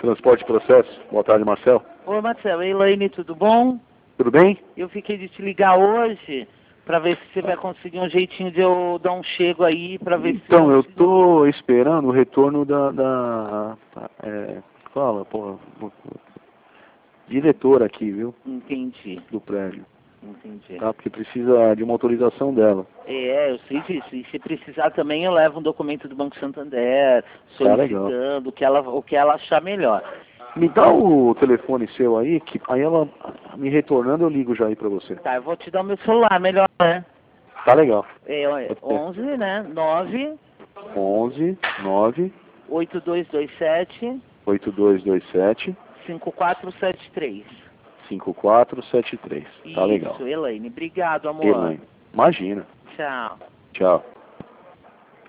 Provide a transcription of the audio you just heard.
Transporte e Processo. Boa tarde, Marcel. Oi, Marcelo. Elaine, tudo bom? Tudo bem? Eu fiquei de te ligar hoje para ver se você vai conseguir um jeitinho de eu dar um chego aí, para ver se... Então, eu tô esperando o retorno fala, pô, diretora aqui, viu? Entendi, Do prédio. entendi. Tá? Porque precisa de uma autorização dela. É, eu sei disso. E se precisar também eu levo um documento do Banco Santander, solicitando o que ela achar melhor. Me dá o telefone seu aí, que aí ela me retornando eu ligo já aí pra você. Tá, eu vou te dar o meu celular, melhor, né? Tá legal. É, 11, né? 11 9 8227 8227 5473. 5473. Tá legal. Isso, Elaine. Obrigado, amor. Elaine. Imagina. Tchau. Tchau.